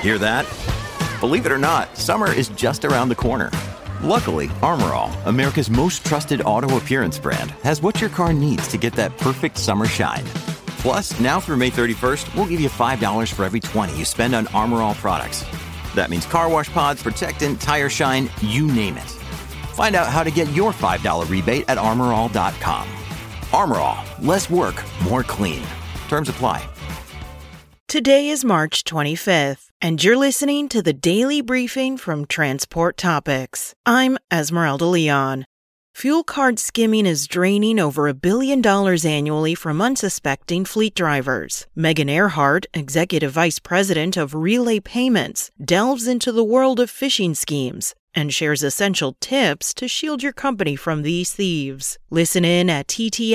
Hear that? Believe it or not, summer is just around the corner. Luckily, Armor All, America's most trusted auto appearance brand, has what your car needs to get that perfect summer shine. Plus, now through May 31st, we'll give you $5 for every $20 you spend on Armor All products. That means car wash pods, protectant, tire shine, you name it. Find out how to get your $5 rebate at armorall.com. Armor All, less work, more clean. Terms apply. Today is March 25th, and you're listening to the Daily Briefing from Transport Topics. I'm Esmeralda Leon. Fuel card skimming is draining over $1 billion annually from unsuspecting fleet drivers. Megan Earhart, Executive Vice President of Relay Payments, delves into the world of phishing schemes and shares essential tips to shield your company from these thieves. Listen in at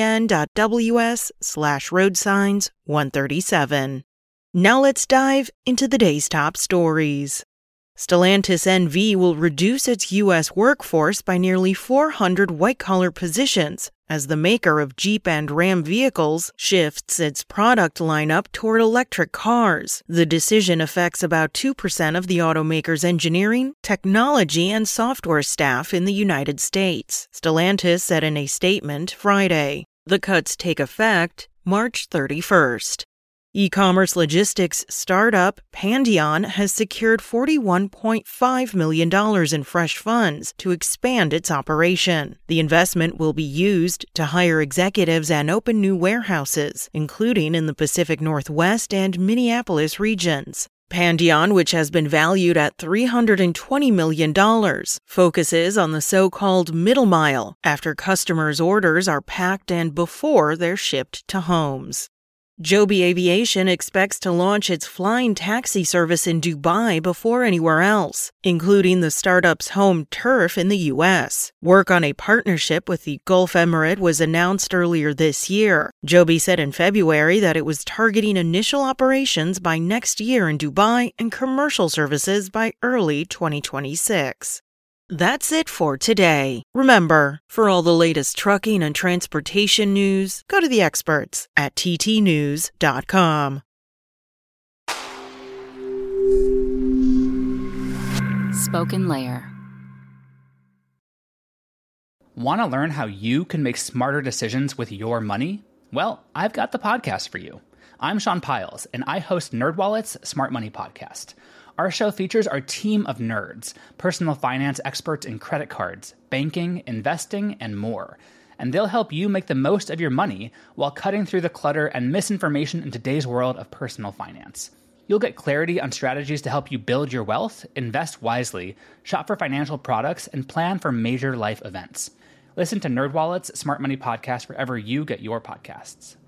ttn.ws/roadsigns137. Now let's dive into the day's top stories. Stellantis NV will reduce its U.S. workforce by nearly 400 white-collar positions as the maker of Jeep and Ram vehicles shifts its product lineup toward electric cars. The decision affects about 2% of the automaker's engineering, technology, and software staff in the United States, Stellantis said in a statement Friday. The cuts take effect March 31st. E-commerce logistics startup Pandion has secured $41.5 million in fresh funds to expand its operation. The investment will be used to hire executives and open new warehouses, including in the Pacific Northwest and Minneapolis regions. Pandion, which has been valued at $320 million, focuses on the so-called middle mile after customers' orders are packed and before they're shipped to homes. Joby Aviation expects to launch its flying taxi service in Dubai before anywhere else, including the startup's home turf in the U.S. Work on a partnership with the Gulf Emirate was announced earlier this year. Joby said in February that it was targeting initial operations by next year in Dubai and commercial services by early 2026. That's it for today. Remember, for all the latest trucking and transportation news, go to the experts at ttnews.com. Spoken Layer. Want to learn how you can make smarter decisions with your money? Well, I've got the podcast for you. I'm Sean Piles, and I host NerdWallet's Smart Money Podcast. Our show features our team of nerds, personal finance experts in credit cards, banking, investing, and more. And they'll help you make the most of your money while cutting through the clutter and misinformation in today's world of personal finance. You'll get clarity on strategies to help you build your wealth, invest wisely, shop for financial products, and plan for major life events. Listen to NerdWallet's Smart Money Podcast wherever you get your podcasts.